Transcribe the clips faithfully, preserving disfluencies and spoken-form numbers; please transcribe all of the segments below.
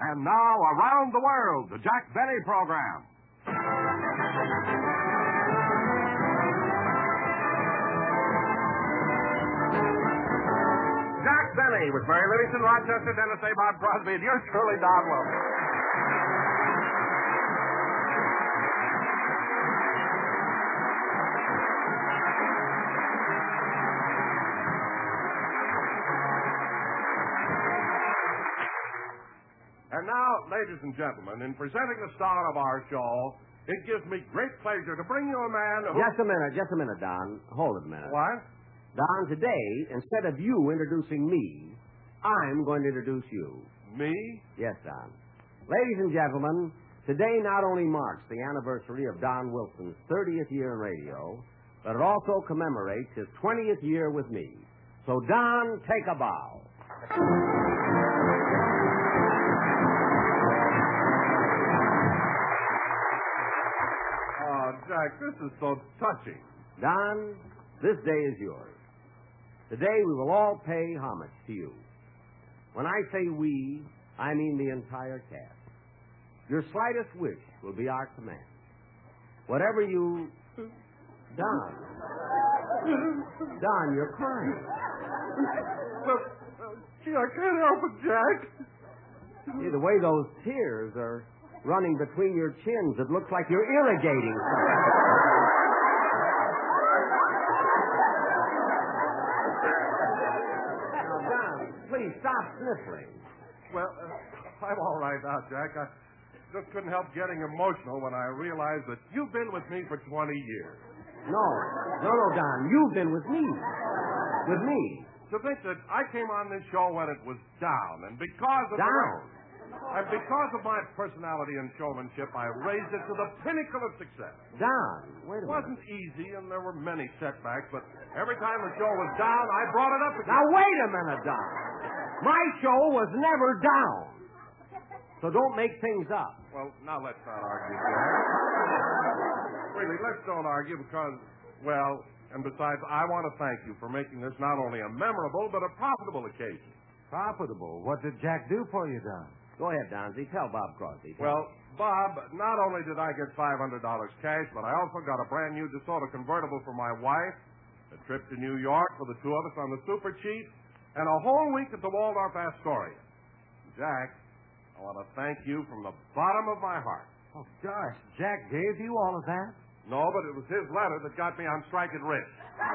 And now, Around the World, the Jack Benny program. Jack Benny with Mary Livingston, Rochester, Tennessee, Bob Crosby, and yours truly, Don Wilson. And now, ladies and gentlemen, in presenting the star of our show, it gives me great pleasure to bring you a man who... Just a minute, just a minute, Don. Hold it a minute. What? Don, today, instead of you introducing me, I'm going to introduce you. Me? Yes, Don. Ladies and gentlemen, today not only marks the anniversary of Don Wilson's thirtieth year in radio, but it also commemorates his twentieth year with me. So, Don, take a bow. Oh, Jack, this is so touching. Don, this day is yours. Today we will all pay homage to you. When I say we, I mean the entire cast. Your slightest wish will be our command. Whatever you... Don. Don, you're crying. Well, gee, I can't help it, Jack. See, the way those tears are running between your chins, it looks like you're irrigating something. Now, Don, please stop sniffling. Well, uh, I'm all right now, Jack. I just couldn't help getting emotional when I realized that you've been with me for twenty years. No. No, no, Don. You've been with me. With me. To think that I came on this show when it was down, and because of... Down? The, and because of my personality and showmanship, I raised it to the pinnacle of success. Down? Wait a It minute. wasn't easy, and there were many setbacks, but every time the show was down, I brought it up again. Now, wait a minute, Don. My show was never down. So don't make things up. Well, now let's not argue, Jack. Really, let's don't argue because, well, and besides, I want to thank you for making this not only a memorable, but a profitable occasion. Profitable? What did Jack do for you, Don? Go ahead, Donzie. Tell Bob Crosby. Tell Well, Bob, not only did I get five hundred dollars cash, but I also got a brand new DeSoto convertible for my wife, a trip to New York for the two of us on the Super Chief, and a whole week at the Waldorf Astoria. Jack, I want to thank you from the bottom of my heart. Oh, gosh, Jack gave you all of that? No, but it was his letter that got me on strike at Rich.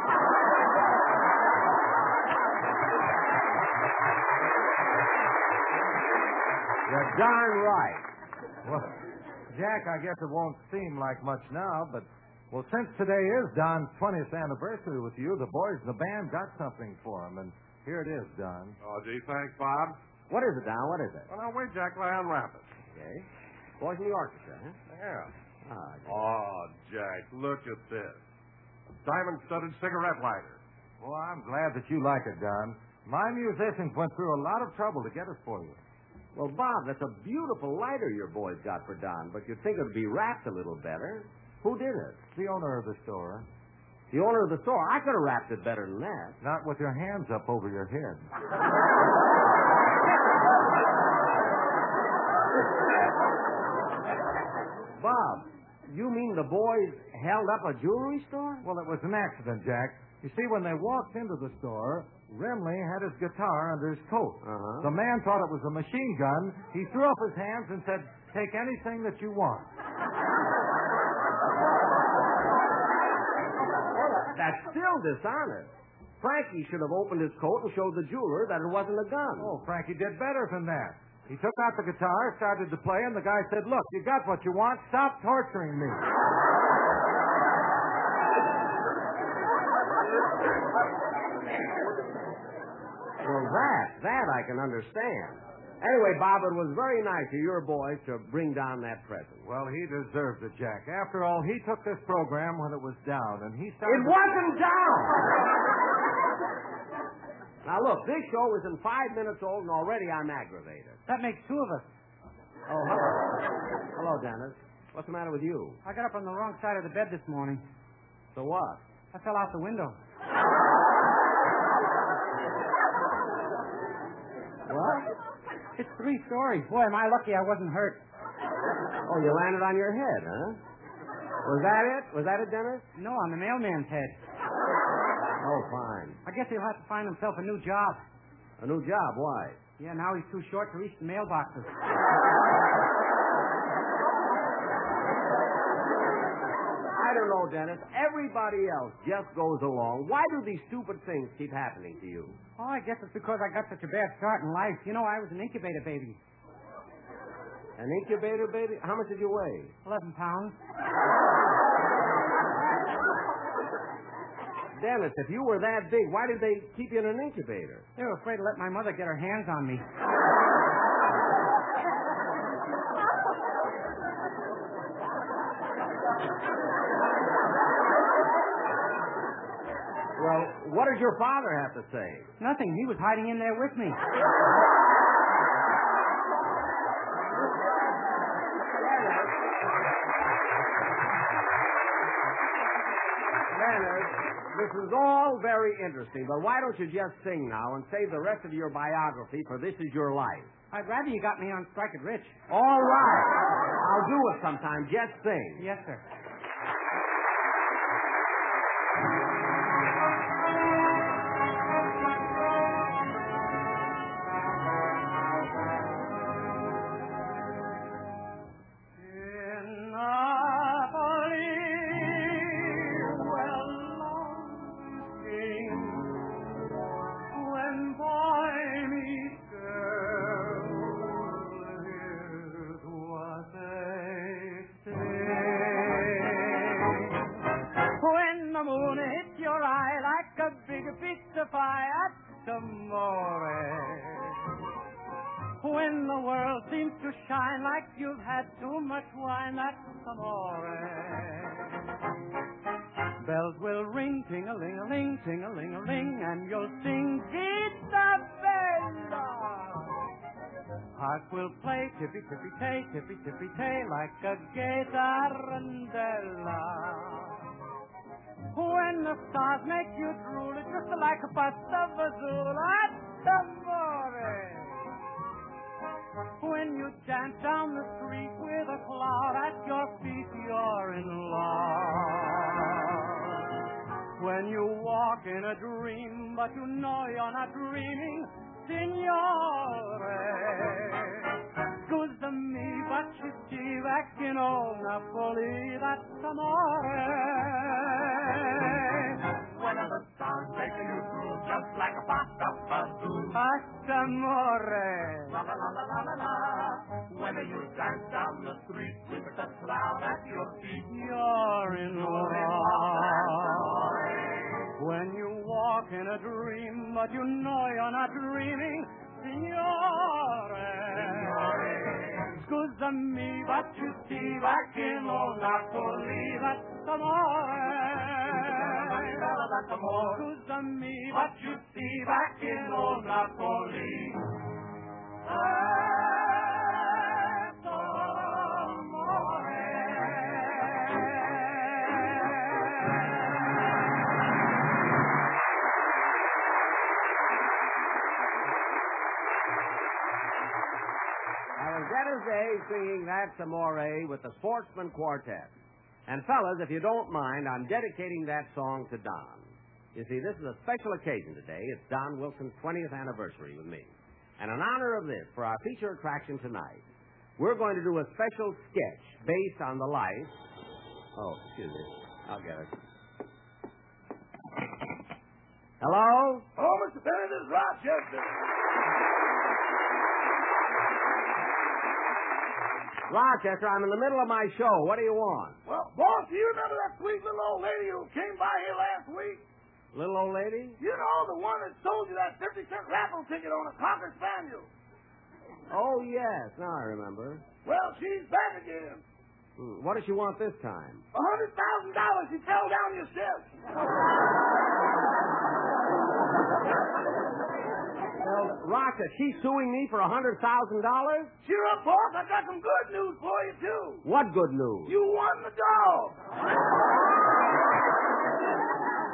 You're darn right. Well, Jack, I guess it won't seem like much now, but, well, since today is Don's twentieth anniversary with you, the boys in the band got something for him, and here it is, Don. Oh, gee, thanks, Bob. What is it, Don? What is it? Well, now, wait, Jack, till I unwrap it. Okay. Boys in the orchestra, huh? Yeah. Ah, good. Oh, Jack, look at this. A diamond-studded cigarette lighter. Well, I'm glad that you like it, Don. My musicians went through a lot of trouble to get it for you. Well, Bob, that's a beautiful lighter your boys got for Don, but you'd think it would be wrapped a little better. Who did it? The owner of the store. The owner of the store. I could have wrapped it better than that. Not with your hands up over your head. Bob, you mean the boys held up a jewelry store? Well, it was an accident, Jack. You see, when they walked into the store, Remley had his guitar under his coat. Uh-huh. The man thought it was a machine gun. He threw up his hands and said, "Take anything that you want." That's still dishonest. Frankie should have opened his coat and showed the jeweler that it wasn't a gun. Oh, Frankie did better than that. He took out the guitar, started to play, and the guy said, "Look, you got what you want. Stop torturing me." Well, that, that I can understand. Anyway, Bob, it was very nice of your boys to bring down that present. Well, he deserved it, Jack. After all, he took this program when it was down, and he started... It wasn't down! Now, look, this show isn't five minutes old, and already I'm aggravated. That makes two of us. Oh, hello. Hello, Dennis. What's the matter with you? I got up on the wrong side of the bed this morning. So what? I fell out the window. What? It's Three stories. Boy, am I lucky I wasn't hurt. Oh, you landed on your head, huh? Was that it? Was that it, Dennis? No, on the mailman's head. Oh, fine. I guess he'll have to find himself a new job. A new job? Why? Yeah, now he's too short to reach the mailboxes. I don't know, Dennis. Everybody else just goes along. Why do these stupid things keep happening to you? Oh, I guess it's because I got such a bad start in life. You know, I was an incubator baby. An incubator baby? How much did you weigh? Eleven pounds. Dennis, if you were that big, why did they keep you in an incubator? They were afraid to let my mother get her hands on me. Well, what did your father have to say? Nothing. He was hiding in there with me. This is all very interesting, but why don't you just sing now and save the rest of your biography for This Is Your Life? I'd rather you got me on Strike It Rich. All right. I'll do it sometime. Just sing. Yes, sir. When the world seems to shine like you've had too much wine, that's amore. Bells will ring, ting-a-ling-a-ling, ting-a-ling-a-ling, and you'll sing Gita Bella. Heart will play tippy-tippy-tay, tippy-tippy-tay, like a gay tarantella. When the stars make you drool, it's just like a pasta fazool, that's amore. When you dance down the street with a cloud at your feet, you're in love. When you walk in a dream, but you know you're not dreaming, signore. Scusami, but you see back in old Napoli, that's amore. When the stars make you through, just like a pasta fazool, that's amore. La la la la la la la. When you dance down the street with the cloud at your feet, you're in love. When you walk in a dream, but you know you're not dreaming, signore. Scusami, but you see back in old Napoli, that's amore. Scusami, but you see back in old Napoli. That's amore. That was Dennis Day singing That's Amore with the Sportsman Quartet. And fellas, if you don't mind, I'm dedicating that song to Don. You see, this is a special occasion today. It's Don Wilson's twentieth anniversary with me. And in honor of this, for our feature attraction tonight, we're going to do a special sketch based on the life... Oh, excuse me. I'll get it. Hello? Oh, Mister Bennett, this is Rochester. Rochester, I'm in the middle of my show. What do you want? Well, boss, do you remember that sweet little old lady who came by here last week? Little old lady? You know, the one that sold you that fifty cent raffle ticket on a Cocker Spaniel. Oh, yes. Now I remember. Well, she's back again. Hmm. What does she want this time? A hundred thousand dollars. She fell down your steps. Well, Rochester, she's suing me for a hundred thousand dollars? Cheer up, boss. I got some good news for you, too. What good news? You won the dog.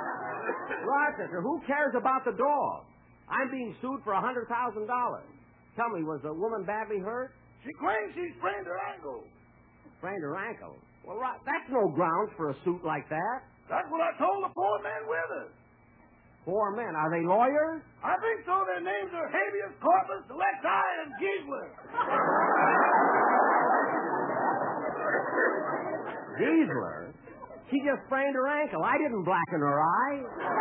Rochester, who cares about the dog? I'm being sued for a hundred thousand dollars. Tell me, was the woman badly hurt? She claims she sprained her ankle. Sprained her ankle? Well, right, that's no grounds for a suit like that. That's what I told the four men with us. Four men. Are they lawyers? I think so. Their names are Habeas Corpus, Alexi, and Giesler. Giesler? She just sprained her ankle. I didn't blacken her eye.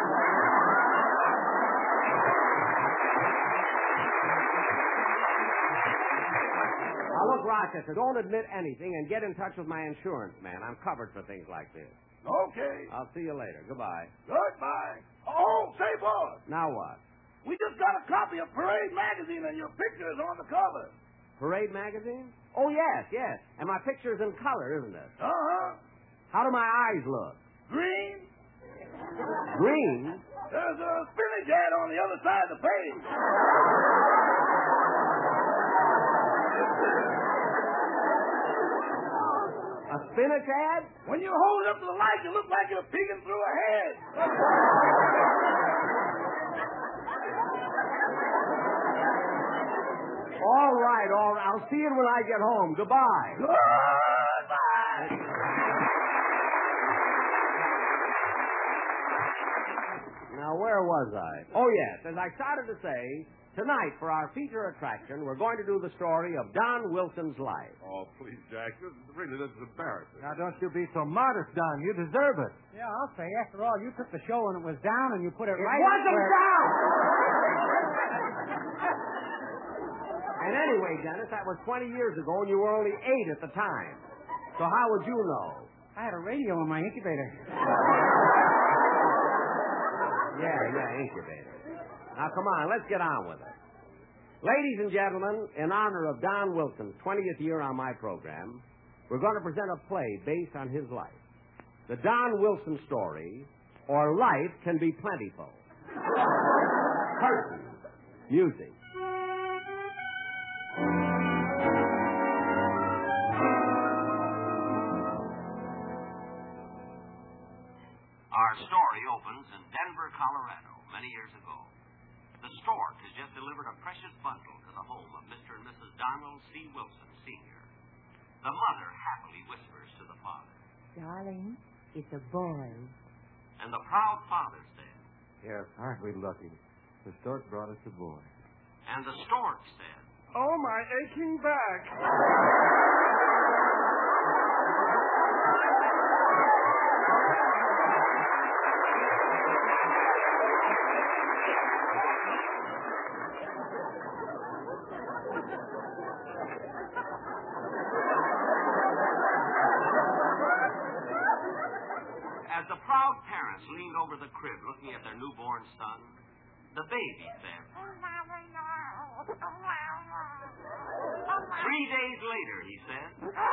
Now, look, Rochester, don't admit anything and get in touch with my insurance man. I'm covered for things like this. Okay. I'll see you later. Goodbye. Goodbye. Oh, say, boss. Now what? We just got a copy of Parade magazine, and your picture is on the cover. Parade magazine? Oh, yes, yes. And my picture's in color, isn't it? Uh-huh. How do my eyes look? Green. Green? There's a spinach ad on the other side of the page. A spinach ad? When you hold it up to the light, you look like you're peeking through a head. All right, all right. I'll see you when I get home. Goodbye. Goodbye. Now, where was I? Oh, yes. As I started to say, tonight, for our feature attraction, we're going to do the story of Don Wilson's life. Oh, please, Jack. This, really, this is embarrassing. Now, don't you be so modest, Don. You deserve it. Yeah, I'll say. After all, you took the show when it was down and you put it, It right wasn't where... down! And anyway, Dennis, that was twenty years ago, and you were only eight at the time. So how would you know? I had a radio in my incubator. Yeah, yeah, incubator. Now, come on, let's get on with it. Ladies and gentlemen, in honor of Don Wilson's twentieth year on my program, we're going to present a play based on his life. The Don Wilson story, or Life Can Be Plentiful. Curtain. Music. Our story opens in Denver, Colorado, many years ago. The stork has just delivered a precious bundle to the home of Mister and Missus Donald C. Wilson, Senior The mother happily whispers to the father. Darling, it's a boy. And the proud father said. Yes, aren't we lucky? The stork brought us a boy. And the stork said. Oh, my aching back. As the proud parents leaned over the crib looking at their newborn son, the baby said. Three days later, he said.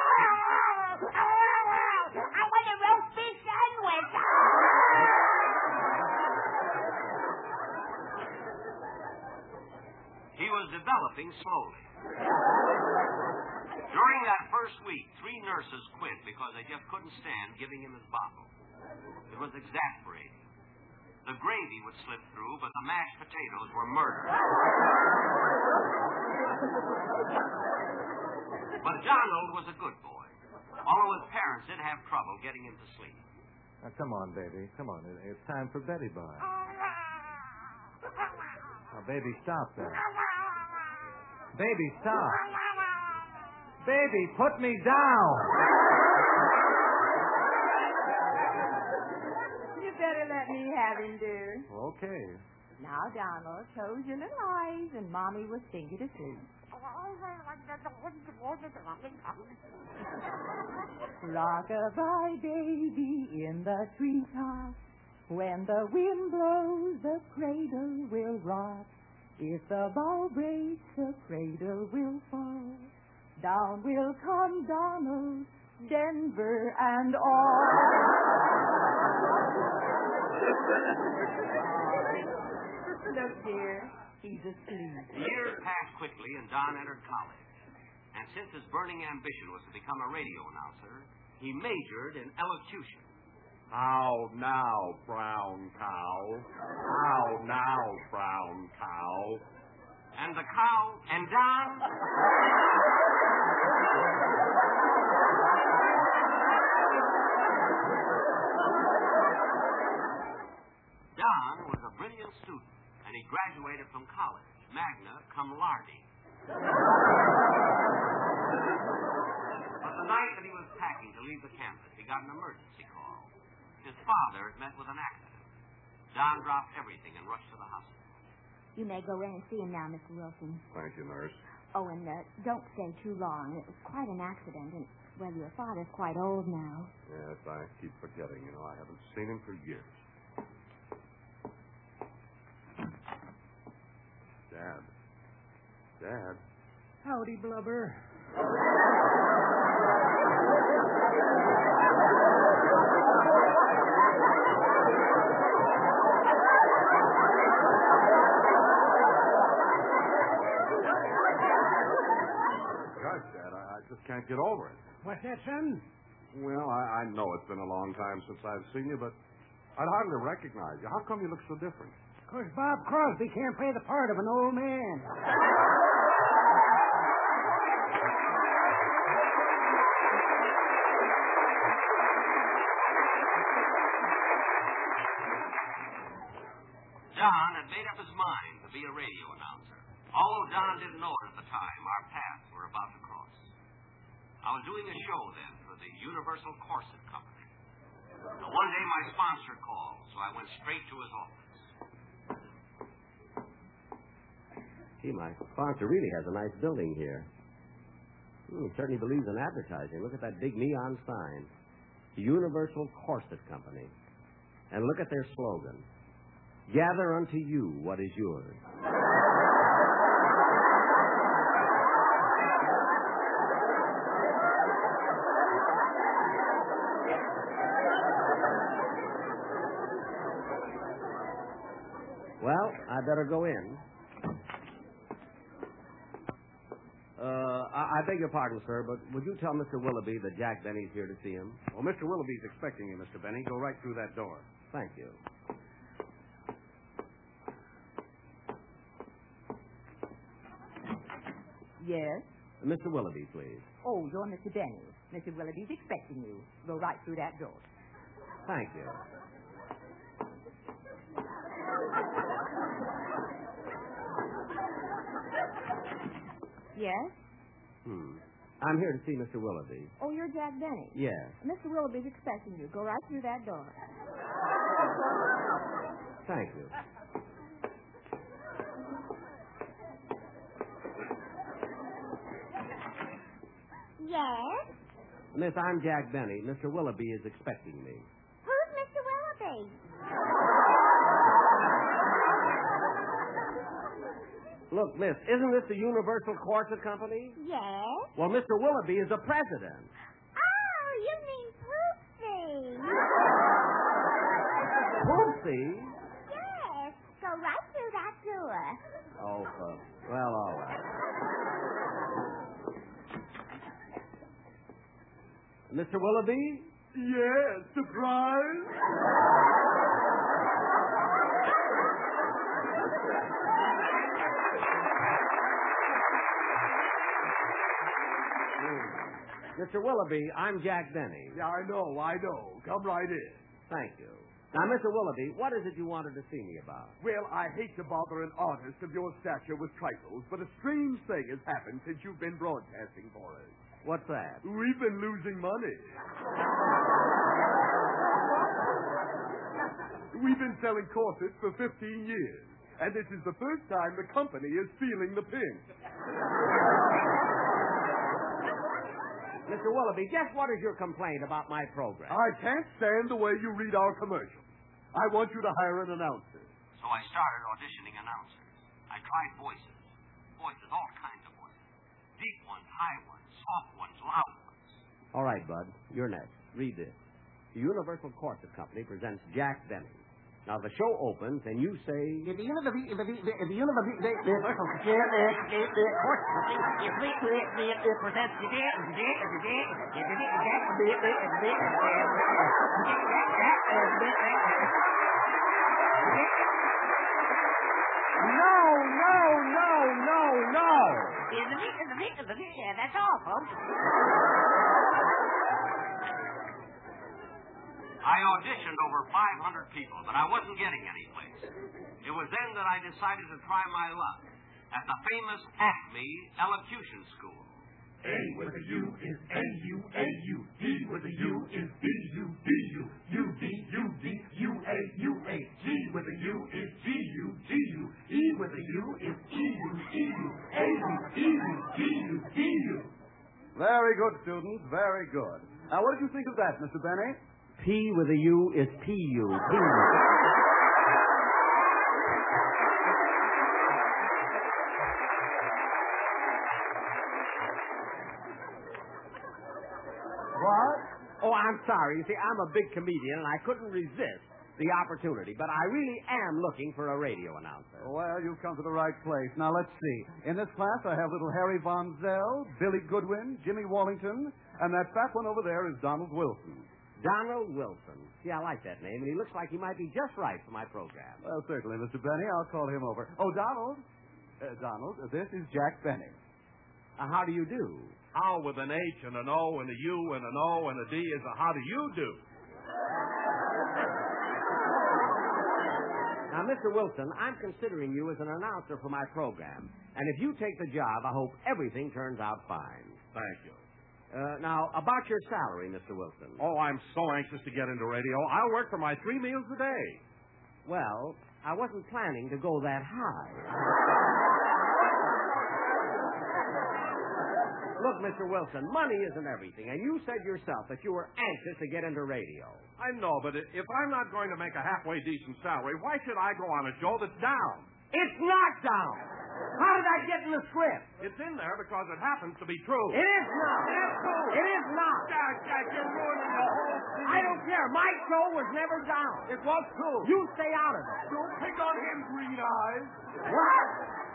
I want a roast beef sandwich. He was developing slowly. During that first week, three nurses quit because they just couldn't stand giving him his bottle. It was exasperating. The gravy would slip through, but the mashed potatoes were murder. But Donald was a good boy. Although his parents did have trouble getting him to sleep. Now, come on, baby. Come on. It- It's time for Betty Bye. Now, baby, stop that. Baby, stop. Baby, put me down. You better let me have him, dear. Okay. Now, Donald, close your little eyes, and Mommy will sing you to sleep. Rock-a-bye, baby, in the treetop. When the wind blows, the cradle will rock. If the bough breaks, the cradle will fall. Down will come Donald, Denver and all. Look, dear, he's asleep. The years passed quickly, and Don entered college. And since his burning ambition was to become a radio announcer, he majored in elocution. How now, brown cow? How now, brown cow? And the cow and Don. Don was a brilliant student, and he graduated from college, magna cum laude. But the night that he was packing to leave the campus, he got an emergency call. His father had met with an accident. Don dropped everything and rushed to the hospital. You may go in and see him now, Mister Wilson. Thank you, nurse. Oh, and uh, don't stay too long. It was quite an accident, and, well, your father's quite old now. Yes, I keep forgetting. You know, I haven't seen him for years. Dad. Dad. Howdy, Blubber. Gosh, Dad, I, I just can't get over it. What's that, son? Well, I, I know it's been a long time since I've seen you, but I'd hardly recognize you. How come you look so different? Of course, Bob Crosby can't play the part of an old man. Don had made up his mind to be a radio announcer. Although Don didn't know it at the time, our paths were about to cross. I was doing a show then for the Universal Corset Company. Now, one day my sponsor called, so I went straight to his office. Gee, my sponsor really has a nice building here. Hmm, he certainly believes in advertising. Look at that big neon sign. The Universal Corset Company. And look at their slogan. Gather unto you what is yours. Well, I better go in. Uh, I, I beg your pardon, sir, but would you tell Mister Willoughby that Jack Benny's here to see him? Well, Mister Willoughby's expecting you, Mister Benny. Go right through that door. Thank you. Yes? Mister Willoughby, please. Oh, you're Mister Benny. Mister Willoughby's expecting you. Go right through that door. Thank you. Yes? Hmm. I'm here to see Mister Willoughby. Oh, you're Jack Benny. Yes. Mister Willoughby's expecting you. Go right through that door. Thank you. Yes? Miss, I'm Jack Benny. Mister Willoughby is expecting me. Who's Mister Willoughby? Look, miss, isn't this the Universal Corset Company? Yes? Well, Mister Willoughby is the president. Oh, you mean Poopsie. Poopsie? Yes. Go right through that door. Oh, uh, well, all right. Mister Willoughby? Yes, surprise. Mister Willoughby, I'm Jack Benny. Yeah, I know, I know. Come right in. Thank you. Now, Mister Willoughby, what is it you wanted to see me about? Well, I hate to bother an artist of your stature with trifles, but a strange thing has happened since you've been broadcasting for us. What's that? We've been losing money. We've been selling corsets for fifteen years, and this is the first time the company is feeling the pinch. Mister Willoughby, just what is your complaint about my program? I can't stand the way you read our commercials. I want you to hire an announcer. So I started auditioning announcers. I tried voices. Voices, all kinds of voices. Deep ones, high ones, soft ones, loud ones. All right, Bud. You're next. Read this. The Universal Corset Company presents Jack Benny. Now, the show opens, and you say... If the Universal Corset Company presents No, no, no, no, no. In the meat, in the meat, in the meat. Yeah, that's all, folks. I auditioned over five hundred people, but I wasn't getting any place. It was then that I decided to try my luck at the famous Acme Elocution School. A with a U is A U A U. D with a U is D U D U. U D U D U A U A. G with a U is G U G U. E with a U is E U E U. A U E U G U G U. Very good, students. Very good. Now, what did you think of that, Mister Benny? P with a U is P U. P. What? Oh, I'm sorry. You see, I'm a big comedian, and I couldn't resist the opportunity, but I really am looking for a radio announcer. Well, you've come to the right place. Now, let's see. In this class, I have little Harry Von Zell, Billy Goodwin, Jimmy Wallington, and that fat one over there is Donald Wilson. Donald Wilson. See, I like that name, and he looks like he might be just right for my program. Well, certainly, Mister Benny. I'll call him over. Oh, Donald. Uh, Donald, this is Jack Benny. Uh, how do you do? How with an H and an O and a U and an O and a D is a how do you do? Now, Mister Wilson, I'm considering you as an announcer for my program. And if you take the job, I hope everything turns out fine. Thank you. Uh, now, about your salary, Mister Wilson. Oh, I'm so anxious to get into radio. I'll work for my three meals a day. Well, I wasn't planning to go that high. Look, Mister Wilson, money isn't everything, and you said yourself that you were anxious to get into radio. I know, but if I'm not going to make a halfway decent salary, why should I go on a show that's down? It's not down. How did I get in the script? It's in there because it happens to be true. It is not. It is true. It is not. Jack, Jack, you're ruining the whole thing. I don't care. My show was never down. It was true. You stay out of it. Don't pick on him, Green Eyes. What?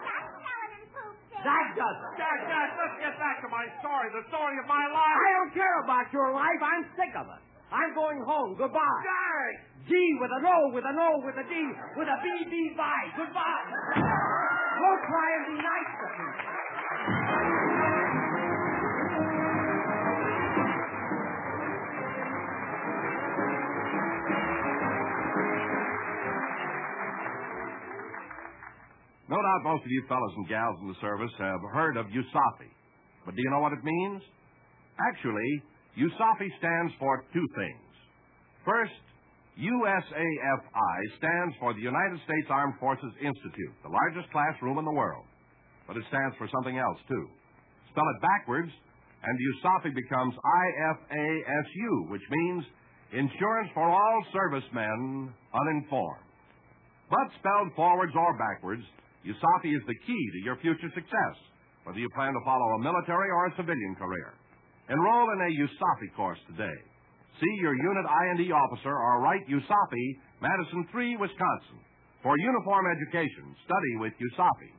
That does it. Jack, Jack, let's get back to my story, the story of my life. I don't care about your life. I'm sick of it. I'm going home. Goodbye. Jack! G with an O, with an O, with a D, with a B, B, bye. Goodbye. Go try and be nice to people. No doubt most of you fellas and gals in the service have heard of U S A F I. But do you know what it means? Actually, U S A F I stands for two things. First, U S A F I stands for the United States Armed Forces Institute, the largest classroom in the world. But it stands for something else, too. Spell it backwards, and U S A F I becomes I F A S U, which means Insurance for All Servicemen Uninformed. But spelled forwards or backwards, U S A F I is the key to your future success, whether you plan to follow a military or a civilian career. Enroll in a U S A F I course today. See your unit I and E officer or write U S A F I, Madison three, Wisconsin. For uniform education, study with U S A F I.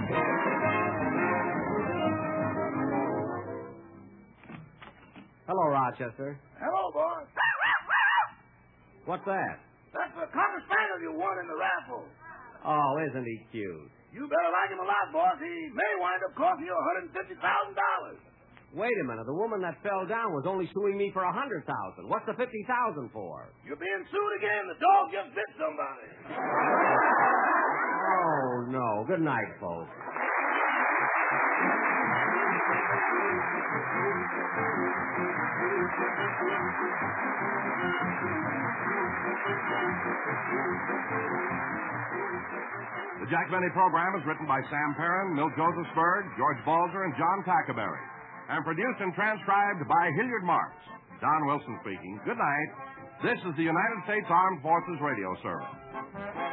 Hello, Rochester. Hello, boss. What's that? That's the Cocker Spaniel you won in the raffle. Oh, isn't he cute? You better like him a lot, boss. He may wind up costing you one hundred fifty thousand dollars. Wait a minute. The woman that fell down was only suing me for one hundred thousand dollars. What's the fifty thousand dollars for? You're being sued again. The dog just bit somebody. Oh, no. Good night, folks. The Jack Benny program is written by Sam Perrin, Milt Josephsberg, George Balzer, and John Tackerberry, and produced and transcribed by Hilliard Marks. Don Wilson speaking. Good night. This is the United States Armed Forces Radio Service.